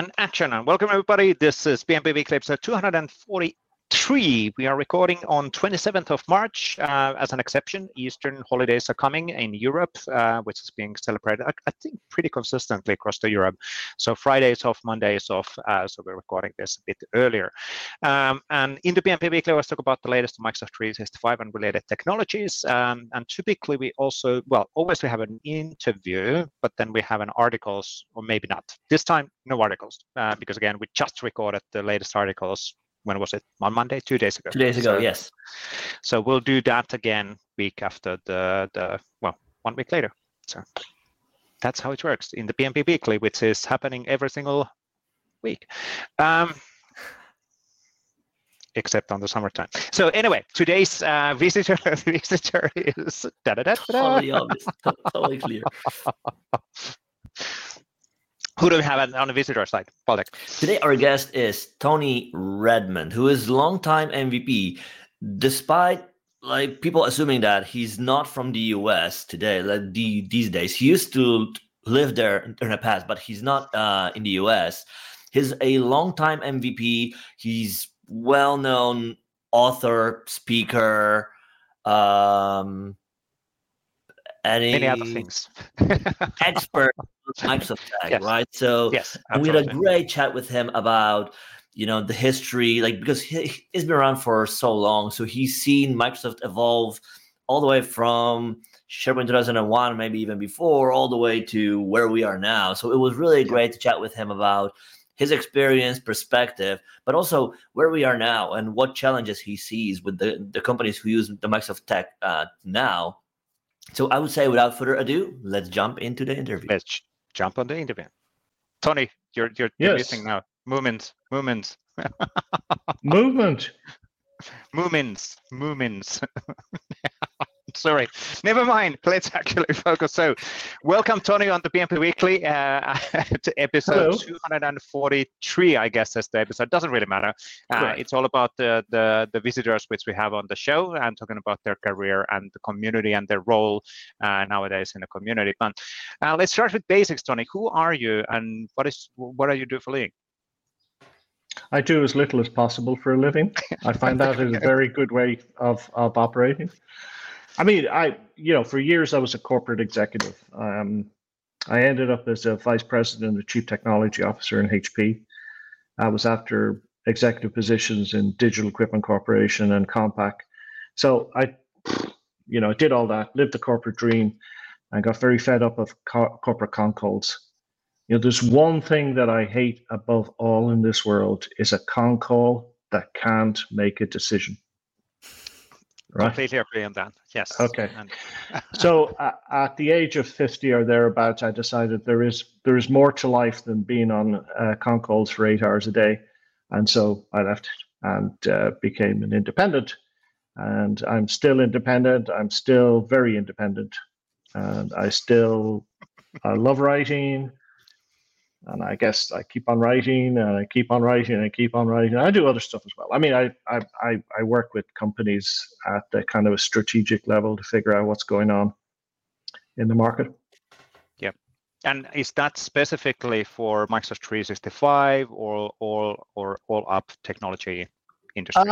And action, and welcome everybody. This is PnP Weekly episode 243. We are recording on 27th of March. As an exception, Eastern holidays are coming in Europe, which is being celebrated, I think, pretty consistently across the Europe. So Friday is off, Monday is off, so we're recording this a bit earlier. And in the PnP Weekly, let's talk about the latest Microsoft 365 and related technologies. And typically we also, always we have an interview, but then we have an articles, or maybe not. This time, no articles, because again, we just recorded the latest articles. When was it? On Monday, 2 days ago. 2 days ago, yes. So we'll do that again week after the 1 week later. So that's how it works in the PnP Weekly, which is happening every single week. Except on the summertime. So anyway, today's visitor is totally obvious, totally clear. Who do we have on the visitor side, Waldek? Today, our guest is Tony Redmond, who is longtime MVP. Despite people assuming that he's not from the US today, these days, he used to live there in the past, but he's not in the US. He's a longtime MVP. He's well-known author, speaker, many other things. Expert Microsoft Tech, yes. right? So yes, we had a great chat with him about, the history, because he's been around for so long. So he's seen Microsoft evolve all the way from SharePoint 2001, maybe even before, all the way to where we are now. So it was really great to chat with him about his experience, perspective, but also where we are now and what challenges he sees with the companies who use the Microsoft Tech now. So I would say, without further ado, let's jump into the interview. Let's jump on the interview. Tony, you're missing now. Movements. Sorry, never mind. Let's actually focus. So, welcome, Tony, on the PnP Weekly to episode 243. I guess that's the episode. Doesn't really matter. It's all about the visitors which we have on the show and talking about their career and the community and their role nowadays in the community. But let's start with basics, Tony. Who are you, and what are you doing for a living? I do as little as possible for a living. I find that is a very good way of operating. I mean, for years I was a corporate executive. I ended up as a vice president and chief technology officer in HP. I was after executive positions in Digital Equipment Corporation and Compaq. So I did all that, lived the corporate dream, and got very fed up of corporate con calls. There's one thing that I hate above all in this world is a con call that can't make a decision. Right. Completely agree on that. Yes. Okay. So at the age of 50 or thereabouts, I decided there is more to life than being on con calls for 8 hours a day, and so I left and became an independent. And I'm still independent. I'm still very independent, and I love writing. And I guess I keep on writing, and I keep on writing, and I keep on writing. I do other stuff as well. I mean, I work with companies at the kind of a strategic level to figure out what's going on in the market. Yeah, and is that specifically for Microsoft 365 or all up technology industry?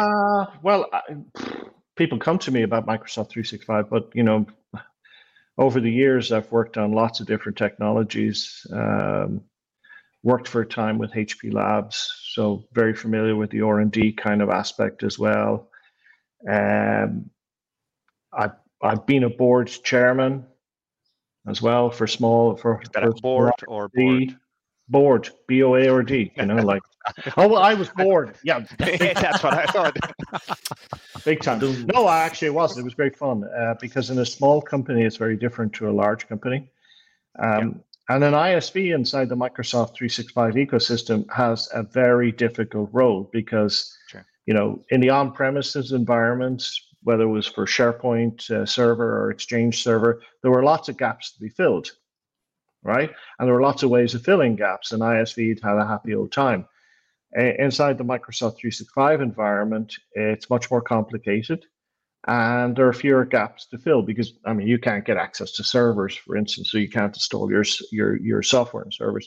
People come to me about Microsoft 365, but over the years I've worked on lots of different technologies. Worked for a time with HP Labs, so very familiar with the R&D kind of aspect as well. I've been a board chairman as well for board or board? Board, B-O-A-R-D, I was bored. Yeah. That's what I thought. Big time. No, actually it wasn't. It was great fun because in a small company, it's very different to a large company. And an ISV inside the Microsoft 365 ecosystem has a very difficult role because, in the on-premises environments, whether it was for SharePoint server or Exchange server, there were lots of gaps to be filled, right? And there were lots of ways of filling gaps, and ISV had a happy old time. Inside the Microsoft 365 environment, it's much more complicated. And there are fewer gaps to fill because, you can't get access to servers, for instance, so you can't install your software and servers.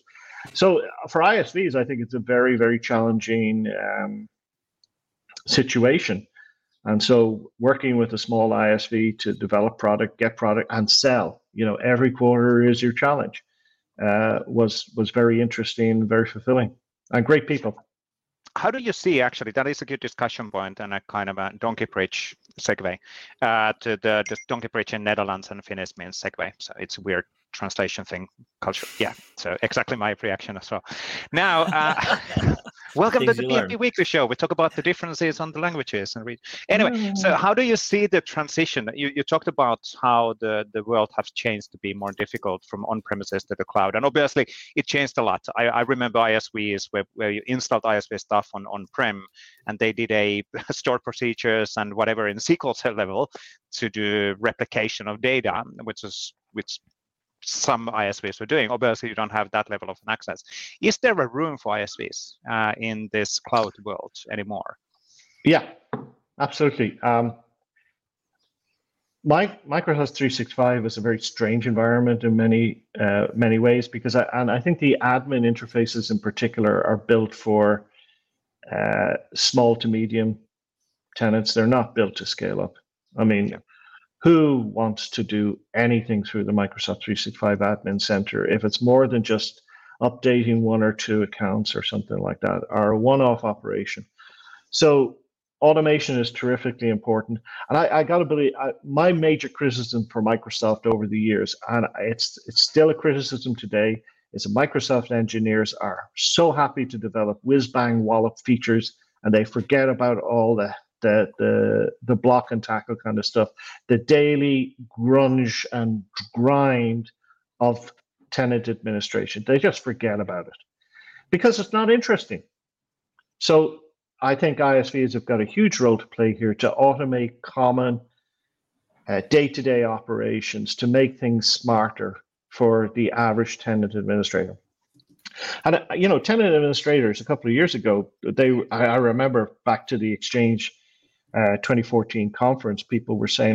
So for ISVs, I think it's a very, very challenging situation. And so working with a small ISV to develop product, get product, and sell, every quarter is your challenge, was very interesting, very fulfilling, and great people. How do you see, actually, that is a good discussion point and a kind of a donkey bridge segue to the donkey bridge in Netherlands and Finnish means segue. So it's a weird translation thing, culture. Yeah, so exactly my reaction as well. Now, welcome to the PnP Weekly Show. We talk about the differences on the languages and read. Anyway, so how do you see the transition? You talked about how the world has changed to be more difficult from on-premises to the cloud, and obviously it changed a lot. I remember ISVs where you installed ISV stuff on-prem, and they did a stored procedures and whatever in SQL level to do replication of data, which some ISVs were doing. Obviously, you don't have that level of access. Is there a room for ISVs in this cloud world anymore? Yeah, absolutely. Microsoft 365 is a very strange environment in many ways because I think the admin interfaces in particular are built for small to medium tenants. They're not built to scale up. I mean, yeah. Who wants to do anything through the Microsoft 365 Admin Center if it's more than just updating one or two accounts or something like that, or a one-off operation? So automation is terrifically important. And I got to believe, my major criticism for Microsoft over the years, and it's still a criticism today, is that Microsoft engineers are so happy to develop whiz-bang wallop features, and they forget about all the block and tackle kind of stuff, the daily grunge and grind of tenant administration. They just forget about it because it's not interesting. So I think ISVs have got a huge role to play here to automate common day-to-day operations, to make things smarter for the average tenant administrator. And tenant administrators a couple of years ago, I remember back to the Exchange 2014 conference, people were saying,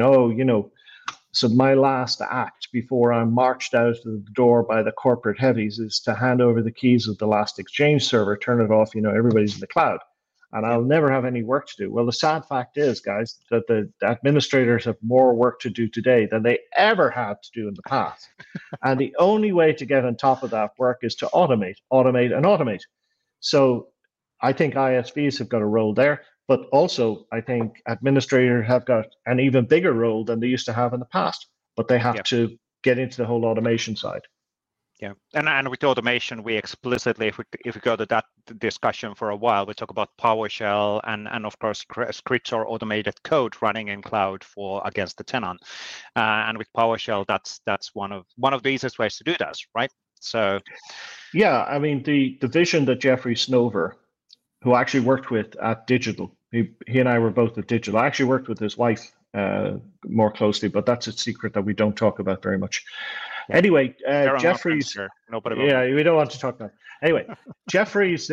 so my last act before I'm marched out of the door by the corporate heavies is to hand over the keys of the last Exchange server, turn it off, everybody's in the cloud, and I'll never have any work to do. Well, the sad fact is, guys, that the administrators have more work to do today than they ever had to do in the past. And the only way to get on top of that work is to automate, and automate. So I think ISVs have got a role there. But also, I think administrators have got an even bigger role than they used to have in the past. But they have to get into the whole automation side. Yeah, and with automation, we explicitly, if we go to that discussion for a while, we talk about PowerShell and of course scripts or automated code running in cloud against the tenant. And with PowerShell, that's one of the easiest ways to do that, right? So, yeah, I mean the vision that Jeffrey Snover, who I actually worked with at Digital. He and I were both at Digital. I actually worked with his wife more closely, but that's a secret that we don't talk about very much. Yeah. Anyway, Jeffrey's. We don't want to talk about it. Anyway, Jeffrey's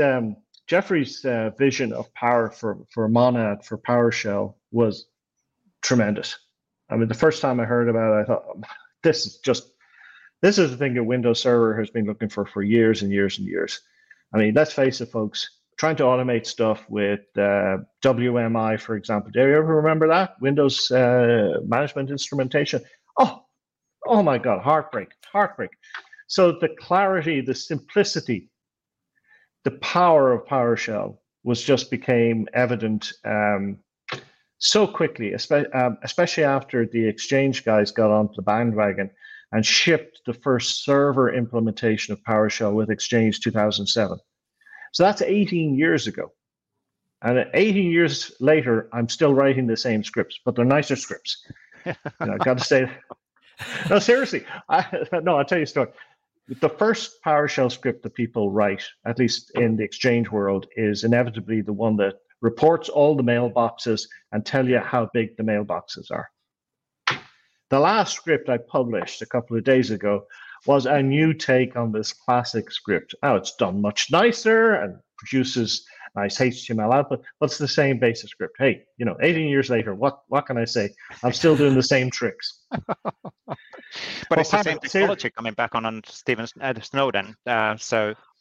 vision of power for Monad, for PowerShell, was tremendous. I mean, the first time I heard about it, I thought, this is the thing that Windows Server has been looking for years and years and years. I mean, let's face it, folks. Trying to automate stuff with WMI, for example. Do you ever remember that? Windows Management Instrumentation. Oh my God, heartbreak. So the clarity, the simplicity, the power of PowerShell became evident so quickly, especially after the Exchange guys got onto the bandwagon and shipped the first server implementation of PowerShell with Exchange 2007. So that's 18 years ago. And 18 years later, I'm still writing the same scripts, but they're nicer scripts. I've got to say, no, seriously. I'll tell you a story. The first PowerShell script that people write, at least in the Exchange world, is inevitably the one that reports all the mailboxes and tell you how big the mailboxes are. The last script I published a couple of days ago was a new take on this classic script. Now it's done much nicer and produces nice HTML output, but it's the same basic script. Hey, 18 years later, what can I say? I'm still doing the same tricks. But it's the same technology coming back on Stephen Snowden. So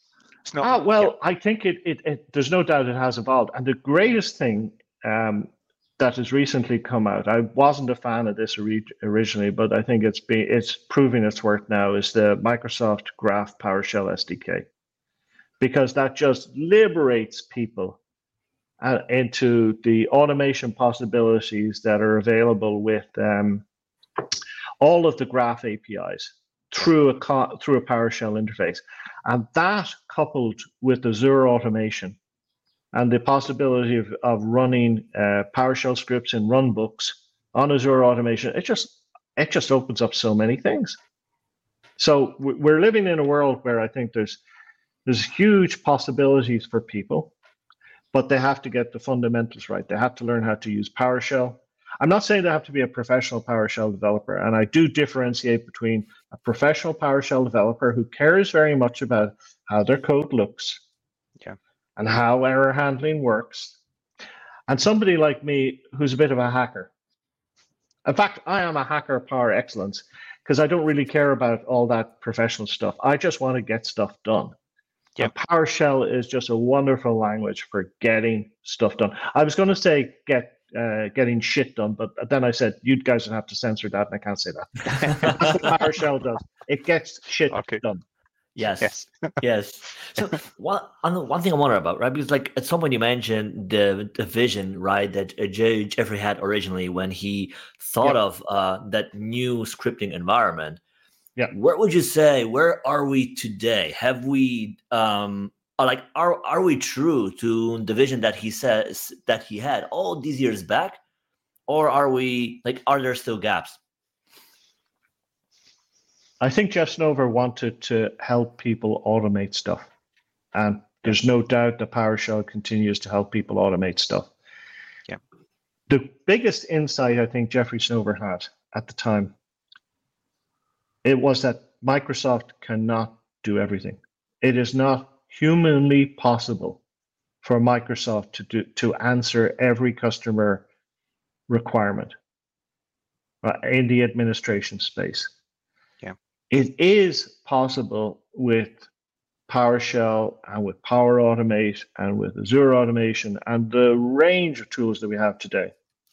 It's not, well, I think it there's no doubt it has evolved. And the greatest thing that has recently come out, I wasn't a fan of this originally, but I think it's proving its worth now, is the Microsoft Graph PowerShell SDK, because that just liberates people into the automation possibilities that are available with all of the Graph APIs through a PowerShell interface. And that, coupled with Azure automation and the possibility of running PowerShell scripts in runbooks on Azure automation, it just opens up so many things. So we're living in a world where I think there's huge possibilities for people, but they have to get the fundamentals right. They have to learn how to use PowerShell. I'm not saying they have to be a professional PowerShell developer, and I do differentiate between a professional PowerShell developer who cares very much about how their code looks, and how error handling works, and somebody like me who's a bit of a hacker. In fact, I am a hacker par excellence, because I don't really care about all that professional stuff. I just want to get stuff done. And PowerShell is just a wonderful language for getting stuff done. I was going to say getting shit done, but then I said you guys would have to censor that, and I can't say that. That's what PowerShell does. It gets shit done. Yes. So one thing I wonder about, right? Because like at some point you mentioned the vision, right, that Jeffrey had originally when he thought of that new scripting environment. Yeah. Where would you say, where are we today? Have we are we true to the vision that he says that he had all these years back? Or are there still gaps? I think Jeff Snover wanted to help people automate stuff. And there's no doubt that PowerShell continues to help people automate stuff. Yeah. The biggest insight I think Jeffrey Snover had at the time, it was that Microsoft cannot do everything. It is not humanly possible for Microsoft to answer every customer requirement in the administration space. It is possible with PowerShell and with Power Automate and with Azure Automation and the range of tools that we have today.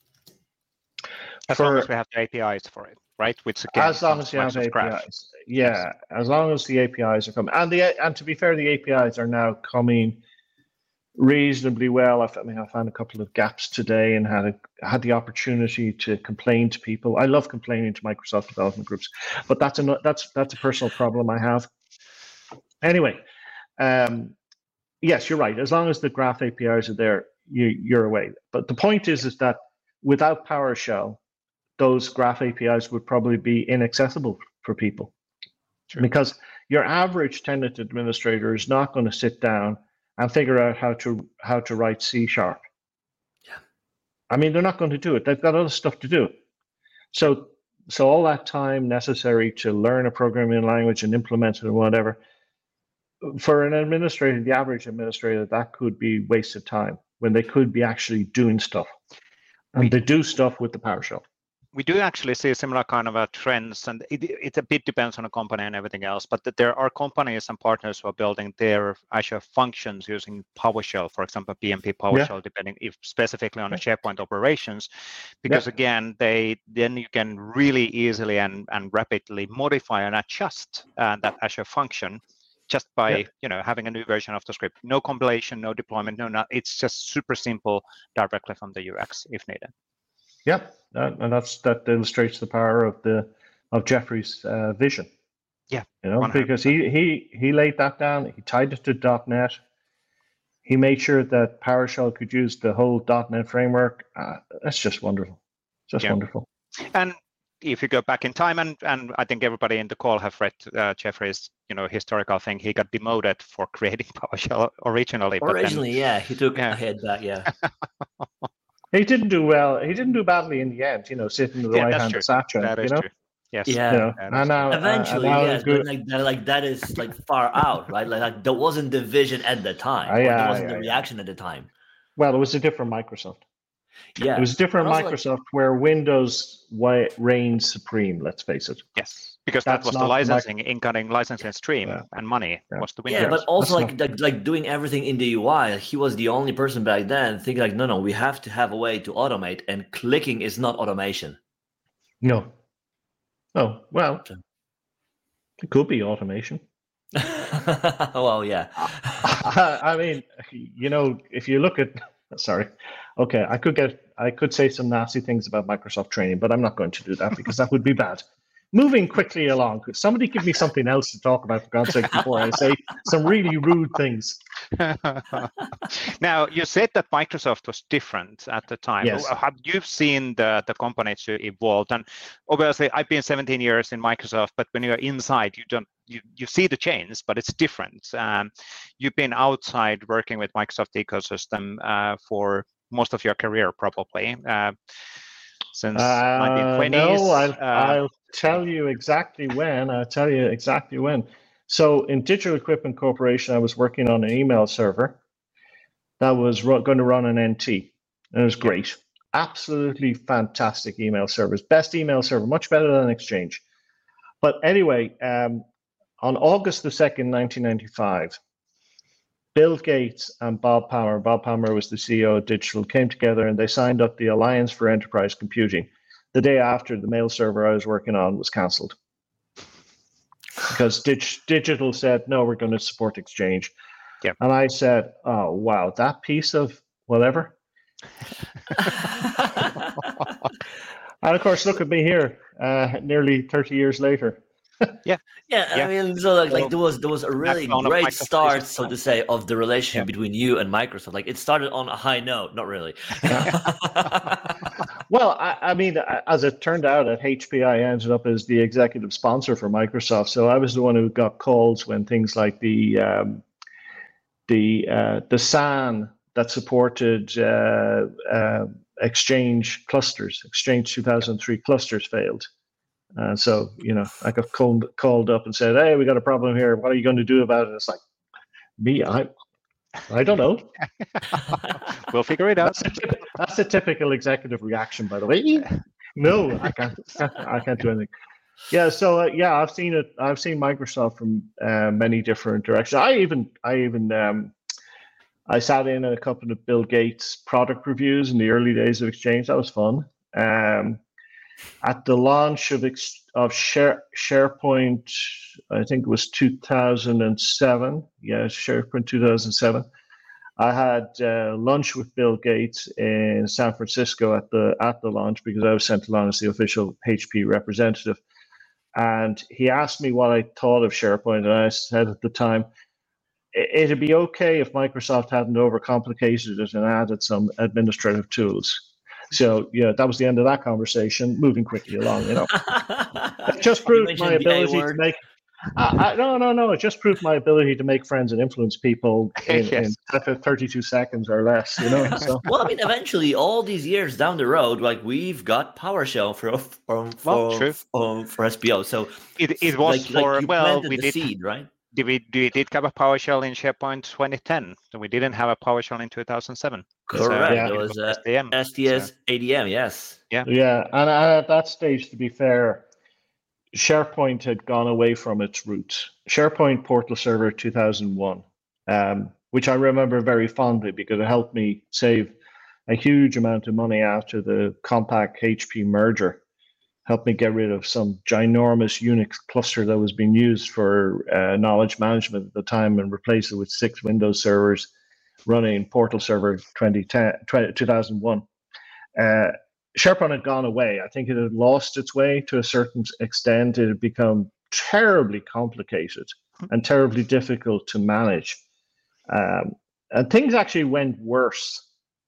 As long as we have the APIs for it, right? Which again, as long as you have APIs, as long as the APIs are coming, and to be fair, the APIs are now coming reasonably well. I found a couple of gaps today and had the opportunity to complain to people. I love complaining to Microsoft development groups, but that's a personal problem I have. Anyway, yes, you're right. As long as the Graph APIs are there, you're away. But the point is that without PowerShell, those Graph APIs would probably be inaccessible for people. Sure. Because your average tenant administrator is not going to sit down and figure out how to write C#. Yeah. I mean, they're not going to do it. They've got other stuff to do. So all that time necessary to learn a programming language and implement it and whatever, for an administrator, the average administrator, that could be wasted time when they could be actually doing stuff. And they do stuff with the PowerShell. We do actually see similar kind of trends, and it a bit depends on the company and everything else, but there are companies and partners who are building their Azure functions using PowerShell, for example, PnP PowerShell, depending if specifically on the SharePoint operations, because again, then you can really easily and rapidly modify and adjust that Azure function just by having a new version of the script. No compilation, no deployment, it's just super simple directly from the UX if needed. Yep, and that illustrates the power of Jeffrey's vision. Yeah, 100%. Because he laid that down. He tied it to .NET. He made sure that PowerShell could use the whole .NET framework. That's just wonderful. Just wonderful. And if you go back in time, and I think everybody in the call have read Jeffrey's historical thing. He got demoted for creating PowerShell originally. He took a head back. Yeah. He didn't do well. He didn't do badly in the end, sitting to the right hand of Satya. That is true. Yes. Yeah. And now, eventually, yes, but that is far out, right? Like that wasn't the vision at the time. That wasn't the reaction at the time. Well, it was a different Microsoft. Yeah. It was a different Microsoft where Windows reigns supreme. Let's face it. Yes. Because that That's was the not licensing, incoming licensing stream Yeah. and money Yeah. was the Yeah, winner. but also That's like doing everything in the UI. He was the only person back then thinking like, no, we have to have a way to automate, and clicking is not automation. No. Oh, well, So- it could be automation. Well, yeah. I mean, if you look at, sorry, okay, I could say some nasty things about Microsoft training, but I'm not going to do that because that would be bad. Moving quickly along, could somebody give me something else to talk about, for God's sake, before I say some really rude things? Now, you said that Microsoft was different at the time. Yes. Have you seen the company to evolve? And obviously, I've been 17 years in Microsoft, but when you're inside, you see the change, but it's different. You've been outside working with Microsoft ecosystem for most of your career, probably. Since 1920s. No, I'll tell you exactly when. So in Digital Equipment Corporation, I was working on an email server that was going to run an NT, and it was great. Absolutely fantastic email service. Best email server, much better than Exchange. But anyway, on August the 2nd, 1995, Bill Gates and Bob Palmer was the CEO of Digital, came together and they signed up the Alliance for Enterprise Computing. The day after, the mail server I was working on was cancelled because Digital said, no, we're going to support Exchange. Yep. And I said, oh, wow, that piece of whatever. And of course, look at me here, nearly 30 years later. Yeah, I mean, so like there was a really great start, so to say, of the relationship between you and Microsoft. Like it started on a high note, not really. Well, I mean, as it turned out, at HP, I ended up as the executive sponsor for Microsoft. So I was the one who got calls when things like the SAN that supported Exchange clusters, Exchange 2003 clusters failed. So, I got called up and said, hey, we got a problem here. What are you going to do about it? It's like, me, I don't know. We'll figure it out. That's a typical executive reaction, by the way. No, I can't. I can't do anything. Yeah. So I've seen it. I've seen Microsoft from many different directions. I sat in a couple of Bill Gates product reviews in the early days of Exchange. That was fun. At the launch of SharePoint, I think it was 2007. Yeah, SharePoint 2007. I had lunch with Bill Gates in San Francisco at the launch because I was sent along as the official HP representative. And he asked me what I thought of SharePoint, and I said at the time, it'd be okay if Microsoft hadn't overcomplicated it and added some administrative tools. So that was the end of that conversation. Moving quickly along, It just proved my ability to make. No. It just proved my ability to make friends and influence people in 32 seconds or less. So. Well, I mean, eventually, all these years down the road, like we've got PowerShell for SPO. So it was we did seed, right? We did have a PowerShell in SharePoint 2010, so we didn't have a PowerShell in 2007. Correct. It was STS ADM, yes. Yeah, and at that stage, to be fair, SharePoint had gone away from its roots. SharePoint Portal Server 2001, which I remember very fondly because it helped me save a huge amount of money after the Compaq HP merger. Helped me get rid of some ginormous Unix cluster that was being used for knowledge management at the time and replace it with 6 Windows servers running Portal Server 2001. SharePoint had gone away. I think it had lost its way to a certain extent. It had become terribly complicated and terribly difficult to manage. And things actually went worse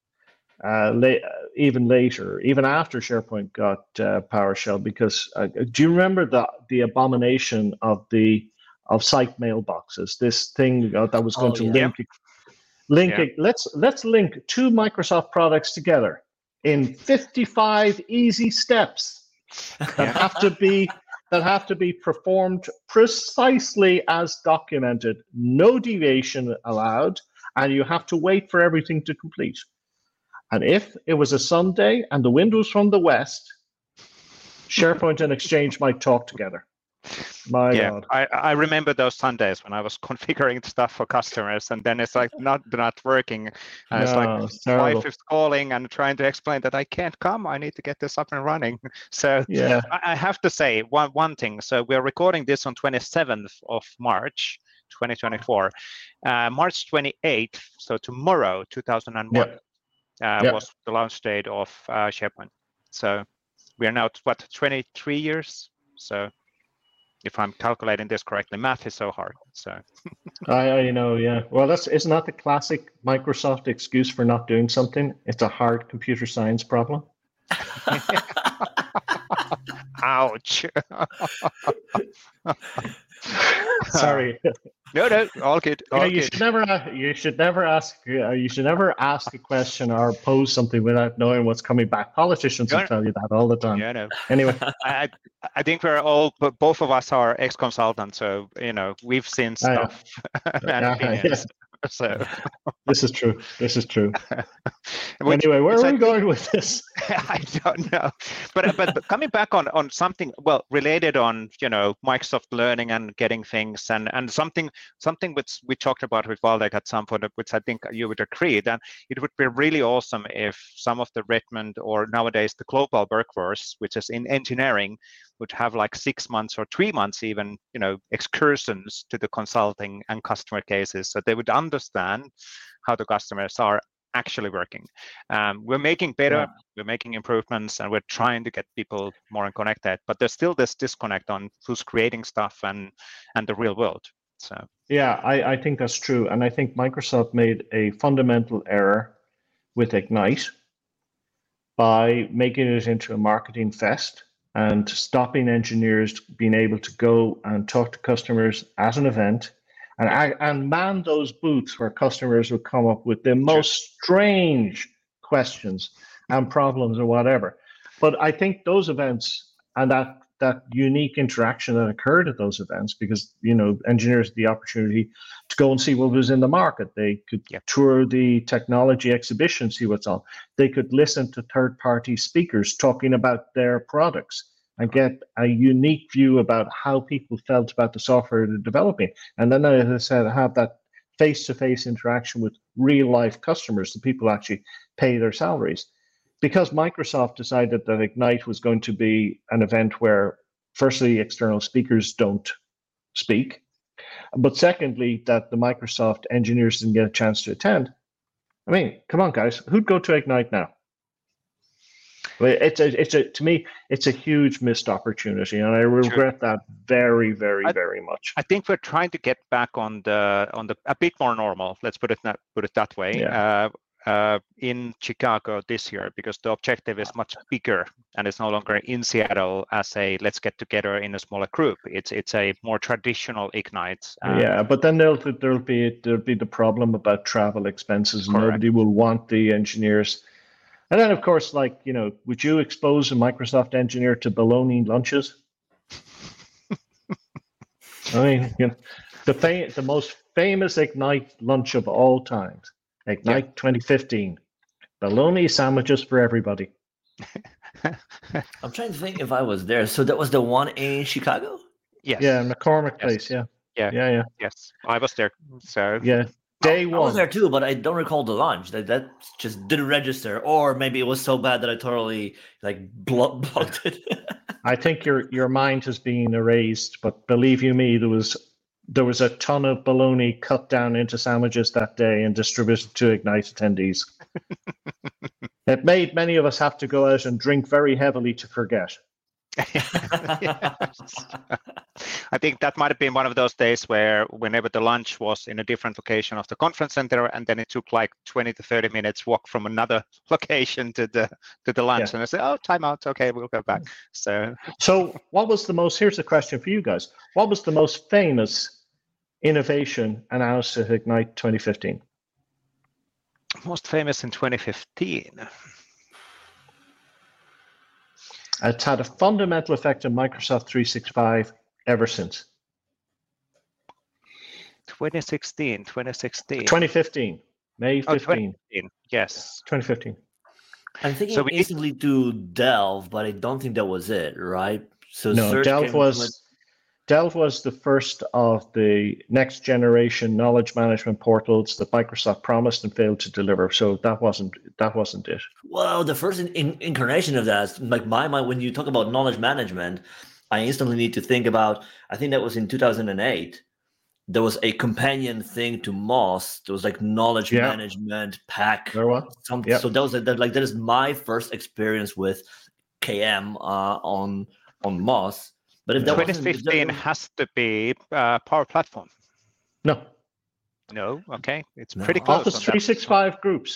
even later, even after SharePoint got PowerShell, because do you remember the abomination of site mailboxes? This thing that was going to link it. Let's link 2 Microsoft products together in 55 easy steps that have to be performed precisely as documented, no deviation allowed, and you have to wait for everything to complete. And if it was a Sunday and the wind was from the west, SharePoint and Exchange might talk together. My God. I remember those Sundays when I was configuring stuff for customers, and then it's like not working, and it's like it's terrible. wife is calling and trying to explain that I can't come. I need to get this up and running. So Yeah. I have to say one thing. So we're recording this on 27th of March, 2024. March 28th, so tomorrow, 2001, was the launch date of SharePoint. So we are now 23 years. So if I'm calculating this correctly, math is so hard. So I know, yeah. Well, isn't that the classic Microsoft excuse for not doing something? It's a hard computer science problem. Ouch. Sorry. No, all good. All you good. should never ask a question or pose something without knowing what's coming back. Politicians will tell you that all the time. Yeah, no. Anyway, I think we're all, but both of us are ex-consultants, so we've seen stuff and opinions. So this is true. Anyway, where are we going with this? I don't know, but coming back on something related on Microsoft Learning and getting things and something which we talked about with Waldek at some point, which I think you would agree that it would be really awesome if some of the Redmond or nowadays the global workforce, which is in engineering, would have like 6 months or 3 months even excursions to the consulting and customer cases, so they would understand how the customers are actually working. We're making better, we're making improvements, and we're trying to get people more connected, but there's still this disconnect on who's creating stuff and the real world. So yeah, I think that's true, and I think Microsoft made a fundamental error with Ignite by making it into a marketing fest and stopping engineers being able to go and talk to customers at an event and man those booths where customers would come up with the most strange questions and problems or whatever. But I think those events and that unique interaction that occurred at those events, because engineers had the opportunity to go and see what was in the market. They could tour the technology exhibition, see what's on. They could listen to third-party speakers talking about their products and get a unique view about how people felt about the software they're developing. And then, as I said, have that face-to-face interaction with real-life customers, the people who actually pay their salaries. Because Microsoft decided that Ignite was going to be an event where, firstly, external speakers don't speak, but secondly, that the Microsoft engineers didn't get a chance to attend. I mean, come on, guys, who'd go to Ignite now? To me, it's a huge missed opportunity, and I regret that very, very, very much. I think we're trying to get back on the a bit more normal. Let's put it that way. Yeah. In Chicago this year, because the objective is much bigger and it's no longer in Seattle as a let's get together in a smaller group. It's a more traditional Ignite. But then there'll be the problem about travel expenses. Correct. Nobody will want the engineers. And then, of course, would you expose a Microsoft engineer to bologna lunches? I mean, the most famous Ignite lunch of all times. Ignite 2015, bologna sandwiches for everybody. I'm trying to think if I was there. So that was the one in Chicago? Yes. Yeah, McCormick Place. Yeah. Yes, I was there. So yeah, day one. I was there too, but I don't recall the lunch. That just didn't register, or maybe it was so bad that I totally blocked it. I think your mind has been erased, but believe you me, there was a ton of bologna cut down into sandwiches that day and distributed to Ignite attendees. It made many of us have to go out and drink very heavily to forget. I think that might have been one of those days where whenever the lunch was in a different location of the conference center, and then it took like 20 to 30 minutes walk from another location to the lunch. And I said, oh, time out. Okay, we'll go back. So what was here's a question for you guys. What was the most famous innovation announced at Ignite 2015? Most famous in 2015. It's had a fundamental effect on Microsoft 365 ever since. 2015. May 15. 2015. Yes. 2015. I'm thinking instantly to Delve, but I don't think that was it, right? So no, Delve was Delve was the first of the next generation knowledge management portals that Microsoft promised and failed to deliver. So that wasn't it. Well, the first incarnation of that, like my mind, when you talk about knowledge management, I instantly need to think about, I think that was in 2008. There was a companion thing to Moz. There was like knowledge management pack. There was. So that is my first experience with KM on Moz. But if that 2015 has to be Power Platform. No. Okay, it's pretty close. Office 365 groups.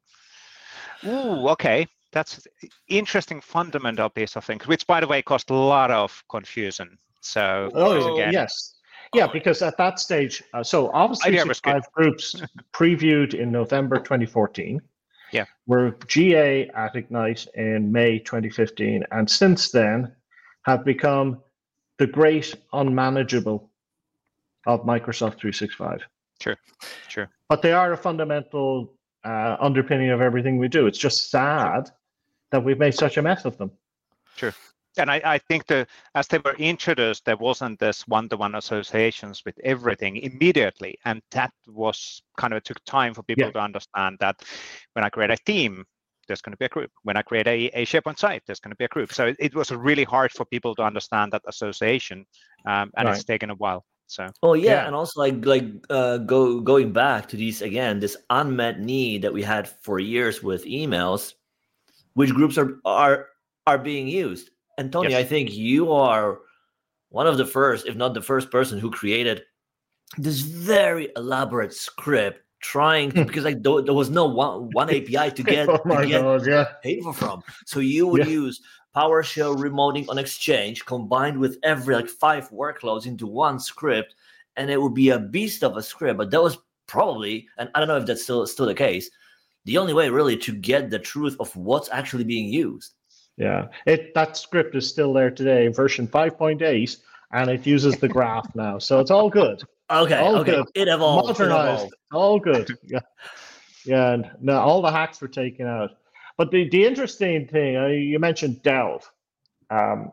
Ooh, okay. That's interesting fundamental piece of things, which, by the way, caused a lot of confusion. So, again, yes. Yeah, because at that stage, so Office 365 groups previewed in November 2014. Yeah. Were GA at Ignite in May 2015, and since then have become the great unmanageable of Microsoft 365. Sure. But they are a fundamental underpinning of everything we do. It's just sad that we've made such a mess of them. Sure. And I think as they were introduced, there wasn't this one-to-one associations with everything immediately. And that was it took time for people to understand that when I create a theme, there's going to be a group. When I create a SharePoint site, there's going to be a group. So it was really hard for people to understand that association, and it's taken a while. So. Oh yeah, and also going back to this unmet need that we had for years with emails, which groups are being used. And Tony, yes. I think you are one of the first, if not the first person who created this very elaborate script trying to, because there was no one API to get paper from. So you would use PowerShell remoting on Exchange combined with every 5 workloads into one script, and it would be a beast of a script. But that was probably, and I don't know if that's still the case, the only way really to get the truth of what's actually being used. Yeah, that script is still there today, version 5.8, and it uses the graph now, so it's all good. Okay. Good. It evolved. Modernized. All good. Yeah. And no, all the hacks were taken out. But the interesting thing, you mentioned Delve, and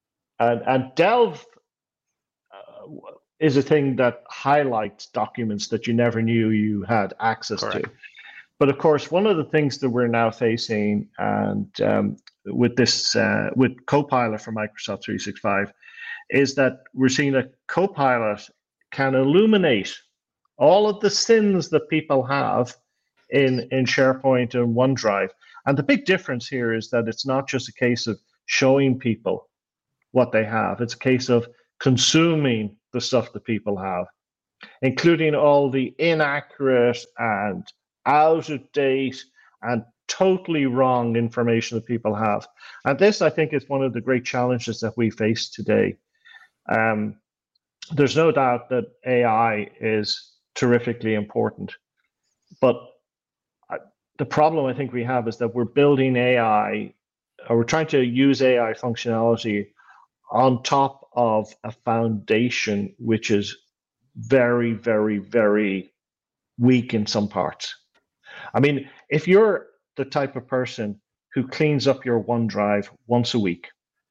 Delve is a thing that highlights documents that you never knew you had access to. But of course, one of the things that we're now facing, and with this with Copilot for Microsoft 365, is that we're seeing that Copilot can illuminate all of the sins that people have in SharePoint and OneDrive. And the big difference here is that it's not just a case of showing people what they have. It's a case of consuming the stuff that people have, including all the inaccurate and out of date and totally wrong information that people have. And this, I think, is one of the great challenges that we face today. There's no doubt that AI is terrifically important, but the problem I think we have is that we're building AI, or we're trying to use AI functionality on top of a foundation which is very, very, very weak in some parts. I mean, if you're the type of person who cleans up your OneDrive once a week,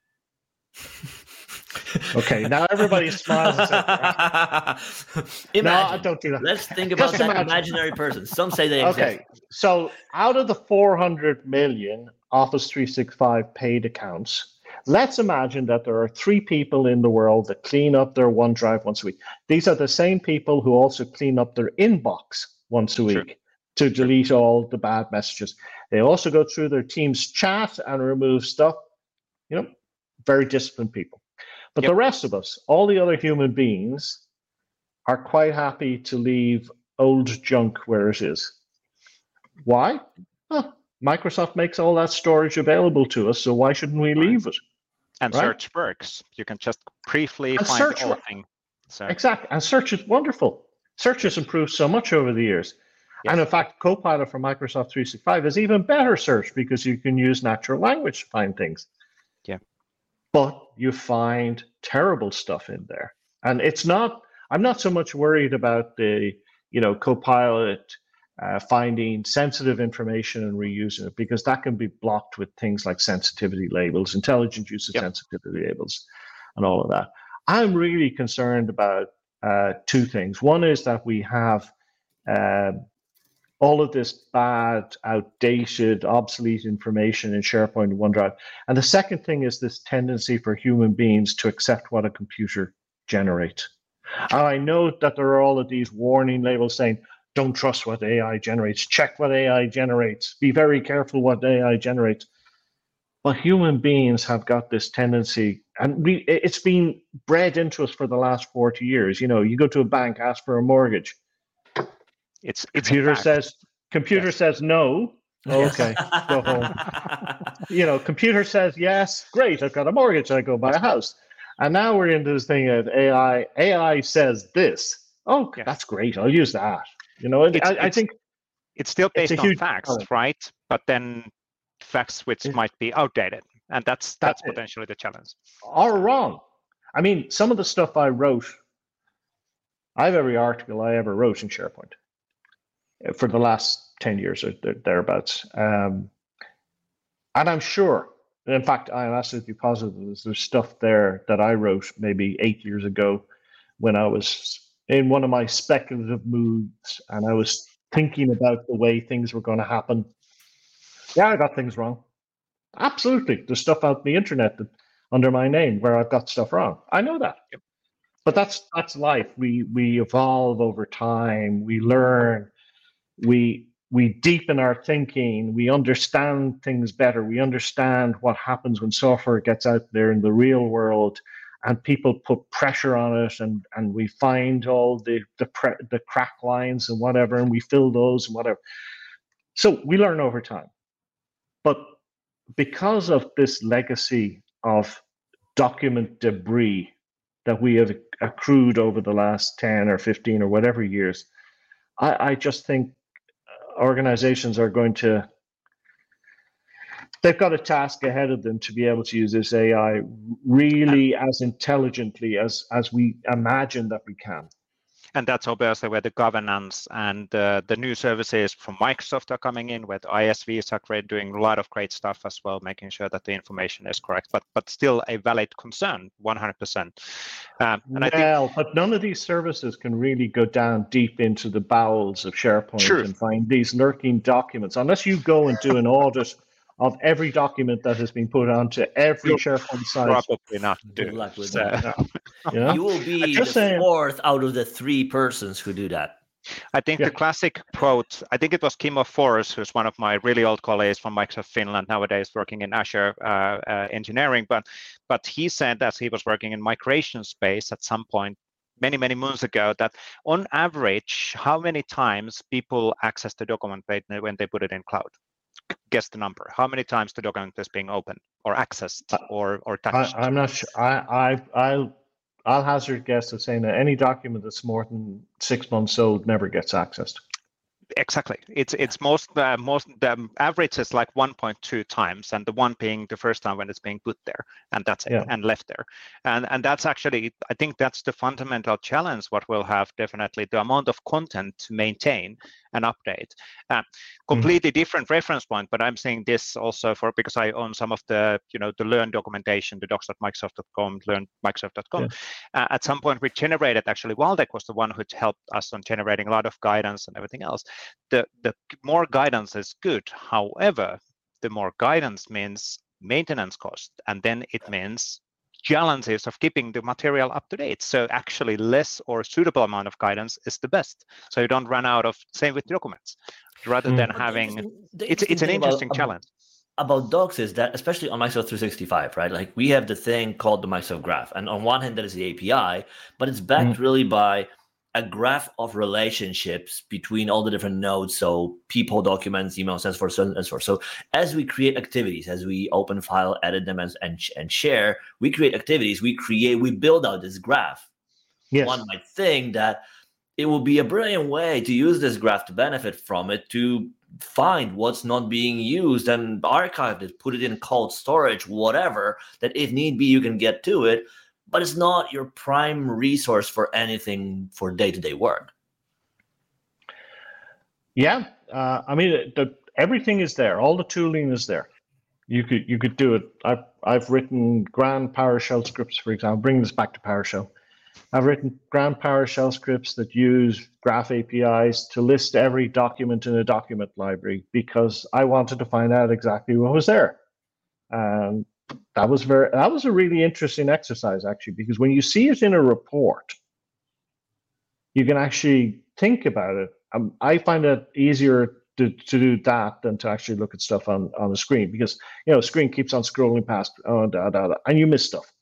okay, now everybody smiles and says, no, I don't do that. Let's think about that imaginary person. Some say they exist. Okay, so out of the 400 million Office 365 paid accounts, let's imagine that there are 3 people in the world that clean up their OneDrive once a week. These are the same people who also clean up their inbox once a week to delete all the bad messages. They also go through their Teams chat and remove stuff. Very disciplined people. But the rest of us, all the other human beings, are quite happy to leave old junk where it is. Why? Microsoft makes all that storage available to us, so why shouldn't we leave it? And search works. You can just briefly find everything. So. Exactly. And search is wonderful. Search has improved so much over the years. Yes. And in fact, Copilot for Microsoft 365 is even better search because you can use natural language to find things. Yeah. But you find terrible stuff in there. And I'm not so much worried about the, Copilot finding sensitive information and reusing it, because that can be blocked with things like sensitivity labels, intelligent use of sensitivity labels, and all of that. I'm really concerned about two things. One is that we have all of this bad, outdated, obsolete information in SharePoint and OneDrive. And the second thing is this tendency for human beings to accept what a computer generates. I know that there are all of these warning labels saying, don't trust what AI generates, check what AI generates, be very careful what AI generates. But human beings have got this tendency, and it's been bred into us for the last 40 years. You know, you go to a bank, ask for a mortgage. It's computer says no. Okay, go home. You know, computer says yes. Great, I've got a mortgage. I go buy a house. And now we're into this thing of AI. AI says this. Oh, that's great. I'll use that. You know, I think it's still based on facts, right? But then facts which might be outdated, and that's potentially the challenge. Or wrong. I mean, some of the stuff I wrote, I have every article I ever wrote in SharePoint for the last 10 years or thereabouts. And I'm sure, in fact, I'm absolutely positive there's stuff there that I wrote maybe 8 years ago when I was in one of my speculative moods and I was thinking about the way things were going to happen. Yeah, I got things wrong. Absolutely. There's stuff out on the internet that, under my name where I've got stuff wrong. I know that. Yep. But that's life. We evolve over time. We learn. We deepen our thinking. We understand things better. We understand what happens when software gets out there in the real world and people put pressure on it, and we find all the crack lines and whatever, and we fill those and whatever. So we learn over time. But because of this legacy of document debris that we have accrued over the last 10 or 15 or whatever years, I just think organizations are going to, they've got a task ahead of them to be able to use this AI really as intelligently as we imagine that we can. And that's obviously where the governance and the new services from Microsoft are coming in, where the ISVs are doing a lot of great stuff as well, making sure that the information is correct, but still a valid concern, 100%. But none of these services can really go down deep into the bowels of SharePoint and find these lurking documents, unless you go and do an audit of every document that has been put onto every SharePoint site. Probably not. Good luck with that. You will be the fourth out of the 3 persons who do that. I think the classic quote, I think it was Kimmo Forss, who's one of my really old colleagues from Microsoft Finland, nowadays working in Azure engineering, but he said as he was working in migration space at some point many months ago, that on average, how many times people access the document when they put it in cloud? Guess the number. How many times the document is being opened or accessed or touched? I'm not sure. I'll hazard a guess of saying that any document that's more than 6 months old never gets accessed. Exactly. It's most the average is like 1.2 times, and the one being the first time when it's being put there, and that's it, and left there. And that's actually, I think that's the fundamental challenge what we'll have, definitely the amount of content to maintain and update. Completely different reference point, but I'm saying this also because I own some of the the Learn documentation, the docs.microsoft.com, learn.microsoft.com. At some point we generated, actually Waldek was the one who helped us on generating a lot of guidance and everything else. The more guidance is good. However, the more guidance means maintenance cost, and then it means challenges of keeping the material up to date. So actually less or suitable amount of guidance is the best. So you don't run out of, same with documents, rather than having, it's an interesting challenge. About docs is that, especially on Microsoft 365, right? Like we have the thing called the Microsoft Graph. And on one hand, that is the API, but it's backed really by a graph of relationships between all the different nodes. So people, documents, emails, and so forth. So as we create activities, as we open file, edit them and share, we create activities, we build out this graph. Yes. One might think that it will be a brilliant way to use this graph to benefit from it, to find what's not being used and archive it, put it in cold storage, whatever, that if need be, you can get to it. But it's not your prime resource for anything for day-to-day work. Yeah, I mean, everything is there. All the tooling is there. You could do it. I've written grand PowerShell scripts, for example. Bring this back to PowerShell. I've written grand PowerShell scripts that use Graph APIs to list every document in a document library because I wanted to find out exactly what was there. And that was a really interesting exercise, actually, because when you see it in a report, you can actually think about it. I find it easier to do that than to actually look at stuff on the screen, because the screen keeps on scrolling past and you miss stuff.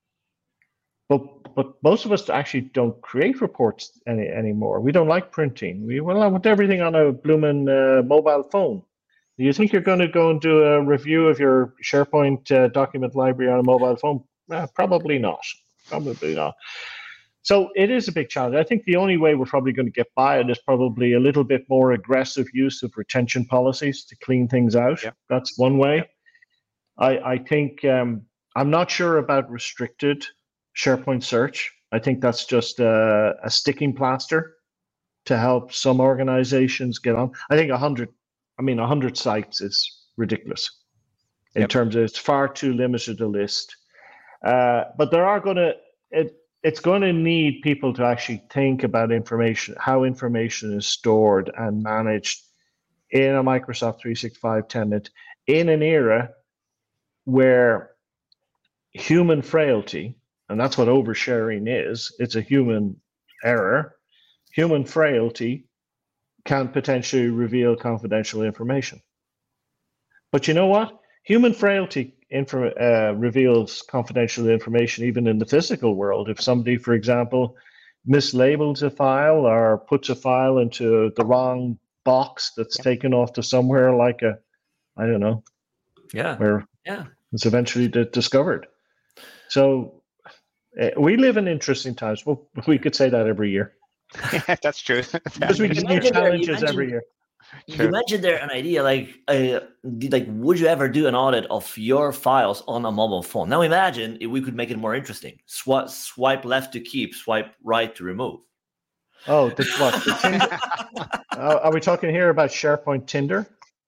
But most of us actually don't create reports anymore. We don't like printing. I want everything on a blooming mobile phone. Do you think you're going to go and do a review of your SharePoint document library on a mobile phone? Probably not. Probably not. So it is a big challenge. I think the only way we're probably going to get by it is probably a little bit more aggressive use of retention policies to clean things out. Yep. That's one way. Yep. I think I'm not sure about restricted SharePoint search. I think that's just a sticking plaster to help some organizations get on. I think 100 sites is ridiculous in terms of it's far too limited a list. But there are it's going to need people to actually think about information, how information is stored and managed in a Microsoft 365 tenant in an era where human frailty, and that's what oversharing is, it's a human error, human frailty can potentially reveal confidential information. But you know what? Human frailty reveals confidential information even in the physical world. If somebody, for example, mislabels a file or puts a file into the wrong box that's taken off to somewhere like I don't know, where it's eventually discovered. So we live in interesting times. Well, we could say that every year. That's true. Because we get new challenges every year. You mentioned there an idea like would you ever do an audit of your files on a mobile phone? Now imagine if we could make it more interesting. Swipe left to keep, swipe right to remove. Oh, the Tinder? Are we talking here about SharePoint Tinder?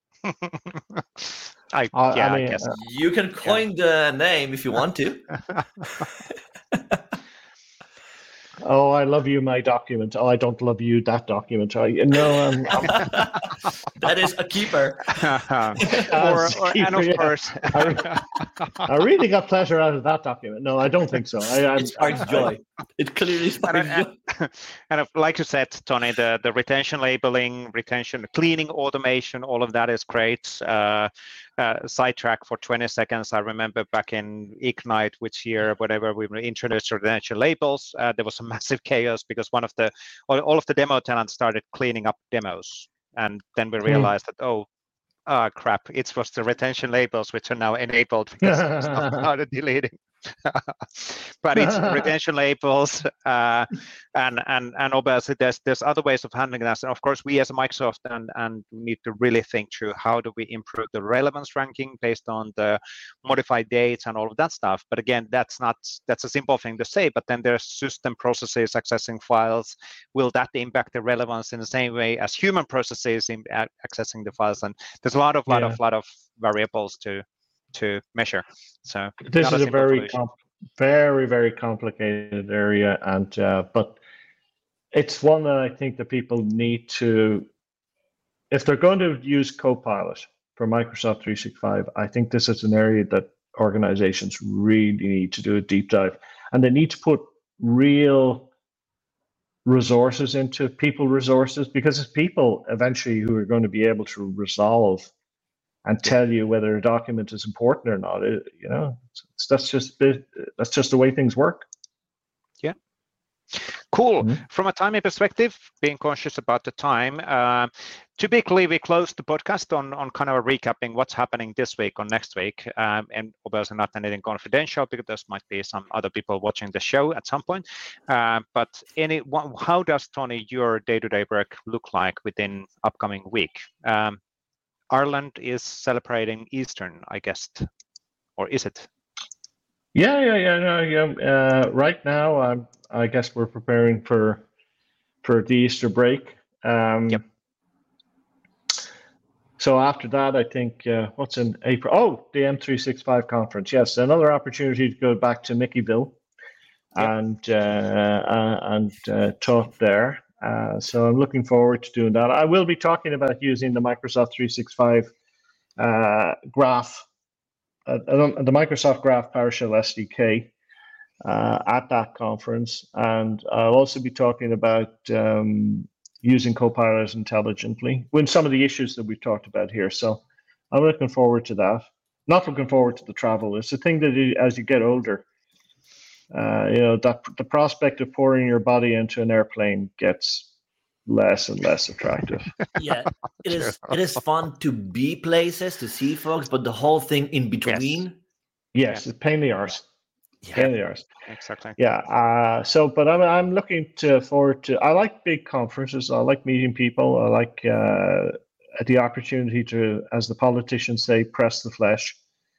I guess you can coin the name if you want to. Oh, I love you, my document. Oh, I don't love you, that document. No, that is a keeper. And of course, I really got pleasure out of that document. No, I don't think so. It sparks joy. It clearly sparks joy. And like you said, Tony, the retention labeling, retention cleaning automation, all of that is great. Sidetrack for 20 seconds. I remember back in Ignite, which year, whenever we introduced retention labels, there was a massive chaos because all of the demo tenants started cleaning up demos, and then we realized that crap, it was the retention labels which are now enabled because it's not started deleting. But it's retention labels, and obviously there's other ways of handling that. And of course, we as a Microsoft and we need to really think through how do we improve the relevance ranking based on the modified dates and all of that stuff. But again, that's a simple thing to say. But then there's system processes accessing files. Will that impact the relevance in the same way as human processes in accessing the files? And there's a lot of variables to measure. So this is a very very complicated area, and but it's one that I think that people need to, if they're going to use Copilot for Microsoft 365, I think this is an area that organizations really need to do a deep dive, and they need to put real resources into people resources, because it's people eventually who are going to be able to resolve and tell you whether a document is important or not. That's just the way things work. Yeah. Cool. Mm-hmm. From a timing perspective, being conscious about the time, typically we close the podcast on kind of recapping what's happening this week or next week, and obviously not anything confidential because there might be some other people watching the show at some point. But how does, Tony, your day-to-day work look like within upcoming week? Ireland is celebrating Easter, I guess, or is it? Yeah. Right now, I guess we're preparing for the Easter break. So after that, I think what's in April? Oh, the M365 conference. Yes, another opportunity to go back to Mickeyville and talk there. So I'm looking forward to doing that. I will be talking about using the Microsoft 365 graph, the Microsoft Graph PowerShell SDK at that conference, and I'll also be talking about using Copilot intelligently with some of the issues that we've talked about here. So I'm looking forward to that. Not looking forward to the travel. It's a thing that as you get older, that the prospect of pouring your body into an airplane gets less and less attractive. Yeah, it is fun to be places, to see folks, but the whole thing in between. Yes, it's pain in the arse. Pain in the arse. Exactly. Yeah. But I'm looking forward to. I like big conferences. I like meeting people. I like the opportunity to, as the politicians say, press the flesh.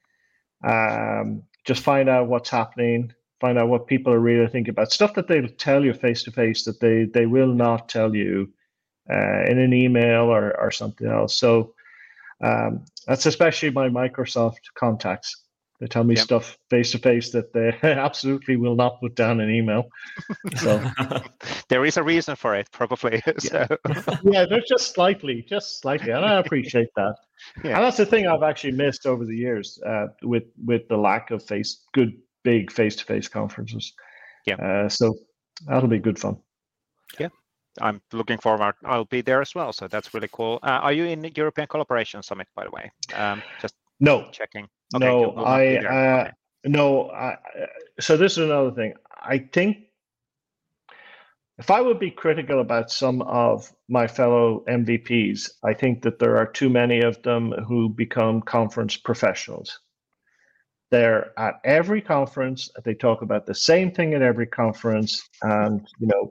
Just find out what's happening. Find out what people are really thinking about. Stuff that they'll tell you face to face that they will not tell you in an email or something else. So that's especially my Microsoft contacts. They tell me stuff face to face that they absolutely will not put down in email. So there is a reason for it, probably. So. Yeah, they're just slightly, and I appreciate that. Yeah. And that's the thing I've actually missed over the years with the lack of good big face-to-face conferences. Yeah. So that'll be good fun. Yeah. I'm looking forward. I'll be there as well. So that's really cool. Are you in the European Collaboration Summit, by the way? Just no. Checking. Okay, no, so this is another thing. I think if I would be critical about some of my fellow MVPs, I think that there are too many of them who become conference professionals. They're at every conference. They talk about the same thing at every conference, and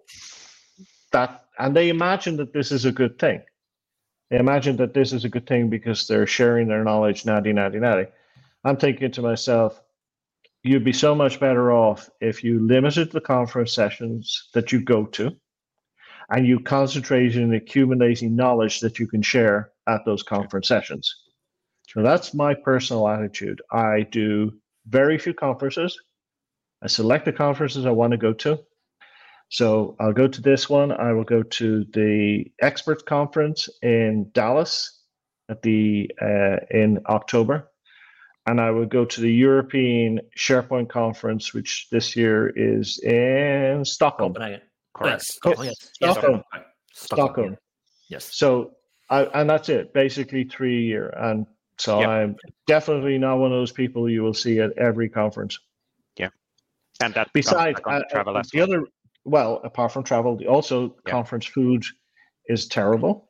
and they imagine that this is a good thing. They imagine that this is a good thing because they're sharing their knowledge. Natty. I'm thinking to myself, you'd be so much better off if you limited the conference sessions that you go to, and you concentrate in accumulating knowledge that you can share at those conference sessions. So that's my personal attitude. I do very few conferences. I select the conferences I want to go to. So I'll go to this one. I will go to the Experts Conference in Dallas in October. And I will go to the European SharePoint Conference, which this year is in Stockholm. Correct. Stockholm. Yes. So, and that's it. Basically 3 a year. And so I'm definitely not one of those people you will see at every conference. Yeah. And that besides travel as the other, well, apart from travel, also conference food is terrible.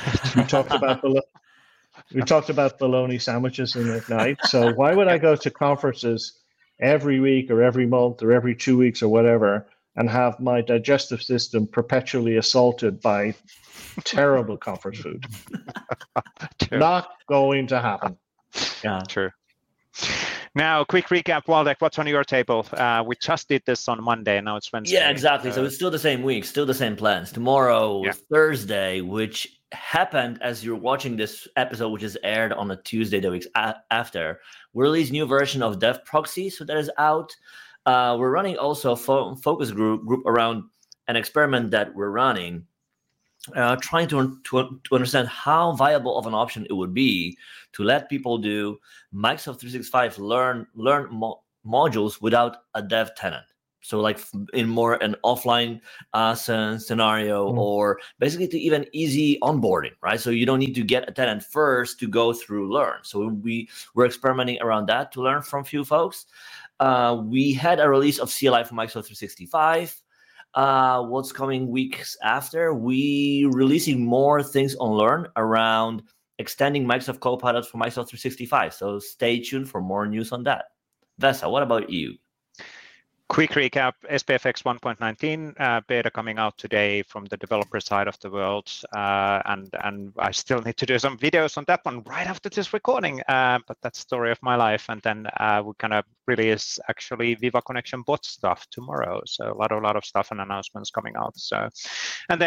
We talked about bologna sandwiches in at night. So why would I go to conferences every week or every month or every 2 weeks or whatever and have my digestive system perpetually assaulted by terrible conference food? Not going to happen. Yeah, true. Now, quick recap, Waldek, what's on your table? We just did this on Monday, now it's Wednesday. Yeah, exactly. So it's still the same week, still the same plans. Tomorrow, Thursday, which happened as you're watching this episode, which is aired on a Tuesday the week after, we released new version of Dev Proxy, so that is out. We're running also a focus group around an experiment that we're running, trying to understand how viable of an option it would be to let people do Microsoft 365 learn modules without a dev tenant. So like in more an offline scenario, or basically to even easy onboarding, right? So you don't need to get a tenant first to go through Learn. So we're experimenting around that to learn from few folks. We had a release of CLI for Microsoft 365. What's coming weeks after? We releasing more things on Learn around extending Microsoft Copilot for Microsoft 365. So stay tuned for more news on that. Vesa, what about you? Quick recap, SPFX 1.19 beta coming out today from the developer side of the world. And I still need to do some videos on that one right after this recording, but that's the story of my life. And then we're going to release actually Viva Connection bot stuff tomorrow. So a lot of stuff and announcements coming out. So, and then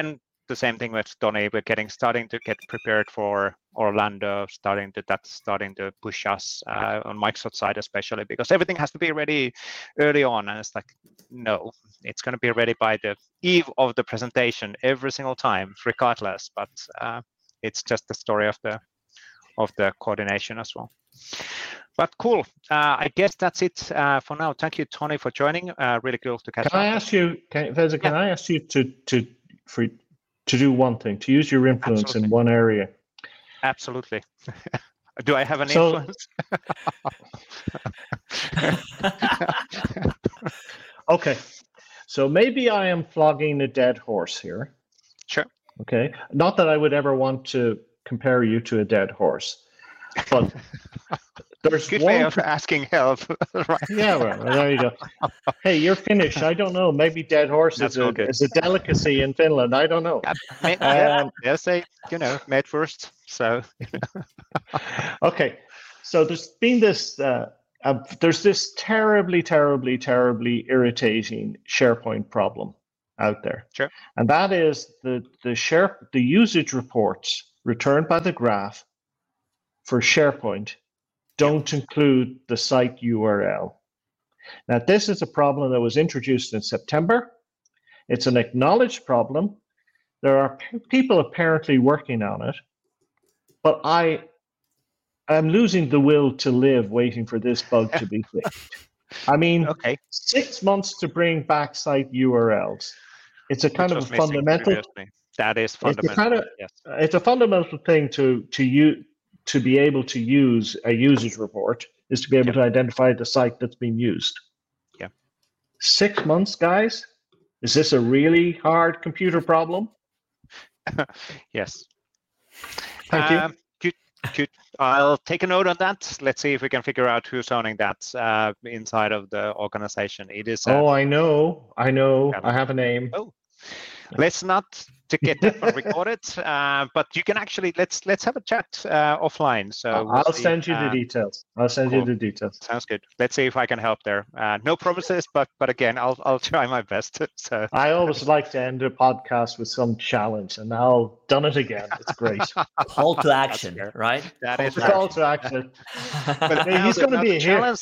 the same thing with Tony. We're starting to get prepared for Orlando, starting to push us on Microsoft side, especially because everything has to be ready early on. And it's like, no, it's going to be ready by the eve of the presentation every single time, regardless. But it's just the story of the coordination as well. But cool. I guess that's it for now. Thank you, Tony, for joining. Really cool to catch up. Can I ask you, Vesa, can I ask you to do one thing, to use your influence Absolutely. in one area? Absolutely. Do I have an influence? Okay. So maybe I am flogging a dead horse here. Sure. Okay. Not that I would ever want to compare you to a dead horse, but there's good one way of asking help. Right. Yeah, well, there you go. Hey, you're Finnish. I don't know. Maybe dead horse is a delicacy in Finland. I don't know. They'll say, made first. So. Okay. So there's been this. There's this terribly, terribly, terribly irritating SharePoint problem out there. Sure. And that is the usage reports returned by the graph for SharePoint don't include the site URL. Now, this is a problem that was introduced in September. It's an acknowledged problem. There are people apparently working on it, but I'm losing the will to live waiting for this bug to be fixed. I mean, 6 months to bring back site URLs. It's a kind of a fundamental. That is fundamental. It's a fundamental thing to be able to use a usage report is to be able to identify the site that's being used. Yeah. 6 months, guys? Is this a really hard computer problem? Yes. Thank you. Good. I'll take a note on that. Let's see if we can figure out who's owning that inside of the organization. It is. I know. I have a name. Oh, let's not to get that one recorded, but you can actually let's have a chat offline. So I'll send you the details. Sounds good. Let's see if I can help there. No promises, but again, I'll try my best. So I always like to end a podcast with some challenge, and now I've done it again. It's great. Call to action, right? That is call to action. But he's going to be a hero.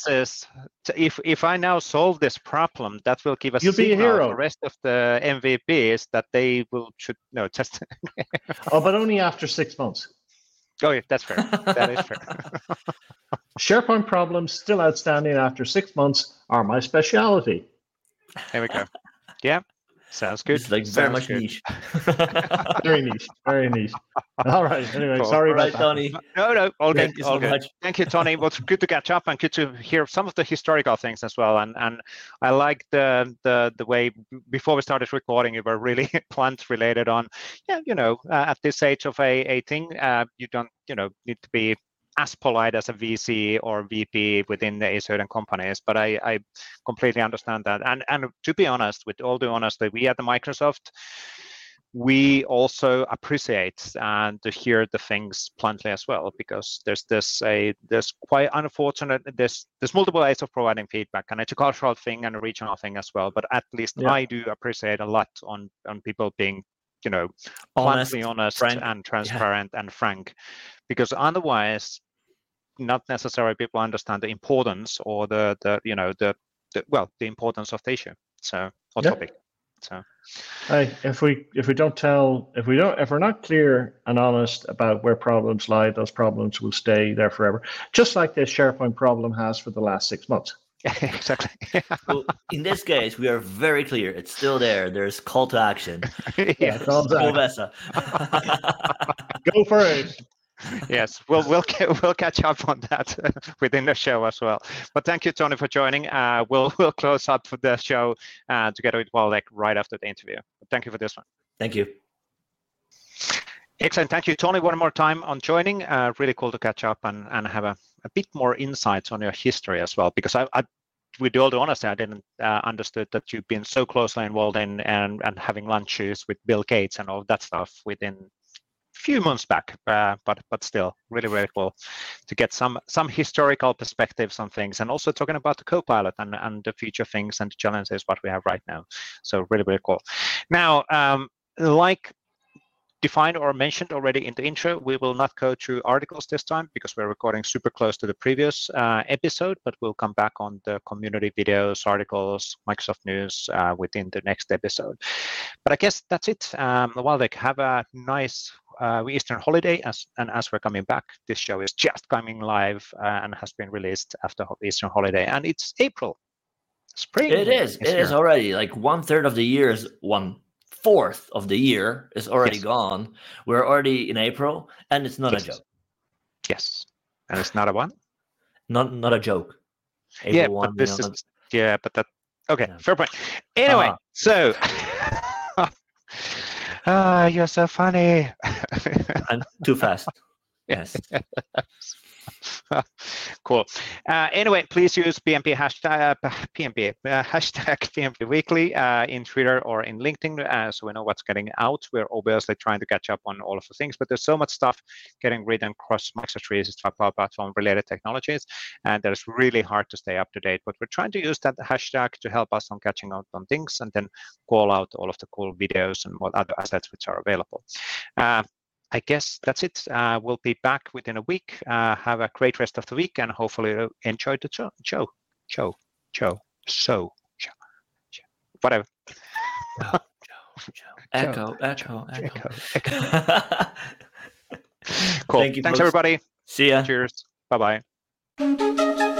If I now solve this problem, that will give us the rest of the MVPs that they should test. But only after 6 months. Oh, yeah, that's fair. That is fair. SharePoint problems still outstanding after 6 months are my specialty. There we go. Yeah. Sounds good. It's like very much niche. Very niche. All right. Anyway, cool. Sorry about that. Tony. No, all Thank good. you so much. Thank you, Tony. Well, it's good to catch up and good to hear some of the historical things as well. And I like the way before we started recording, you were really plant related on, at this stage of a thing, you don't, need to be as polite as a VC or VP within a certain companies, but I completely understand that. And to be honest, with all the honesty, we at the Microsoft, we also appreciate to hear the things bluntly as well, because there's quite unfortunate, there's multiple ways of providing feedback, and it's a cultural thing and a regional thing as well. But at least I do appreciate a lot on people being, bluntly honest and transparent and frank, because otherwise, not necessarily people understand the importance or the importance of the issue. So topic. So if we're not clear and honest about where problems lie, those problems will stay there forever. Just like this SharePoint problem has for the last 6 months. Exactly. Well, in this case, we are very clear. It's still there. There's call to action. Call to action. Go for it. Yes, we'll catch up on that within the show as well. But thank you, Tony, for joining. We'll close up the show together with Waldek right after the interview. Thank you for this one. Thank you. Excellent. Thank you, Tony, one more time on joining. Really cool to catch up and have a bit more insights on your history as well, because I with all the honesty, I didn't understood that you've been so closely involved in and having lunches with Bill Gates and all that stuff within few months back, but still really cool to get some historical perspectives on things, and also talking about the Copilot and the future things and the challenges what we have right now. So really cool. Now, like defined or mentioned already in the intro, we will not go through articles this time because we're recording super close to the previous episode, but we'll come back on the community videos, articles, Microsoft news within the next episode. But I guess that's it. Waldek, have a nice Eastern holiday, as we're coming back. This show is just coming live and has been released after Eastern holiday, and it's April. Spring. It is already like 1/3 of the year is 1/4 of the year is already gone. We're already in April, and it's not a joke. Yes, and it's not a one. Not a joke. April yeah, 1, but this is but that okay. Yeah. Fair point. Anyway, so you're so funny. I'm too fast. Yes. Cool. Anyway, please use PMP hashtag PMP Weekly in Twitter or in LinkedIn so we know what's getting out. We're obviously trying to catch up on all of the things, but there's so much stuff getting written across Microsoft 365 Power Platform related technologies, and it's really hard to stay up to date. But we're trying to use that hashtag to help us on catching up on things and then call out all of the cool videos and what other assets which are available. I guess that's it. We'll be back within a week. Have a great rest of the week and hopefully enjoy the show. Whatever. Echo. Cool. Thanks, everybody. See ya. Cheers. Bye-bye.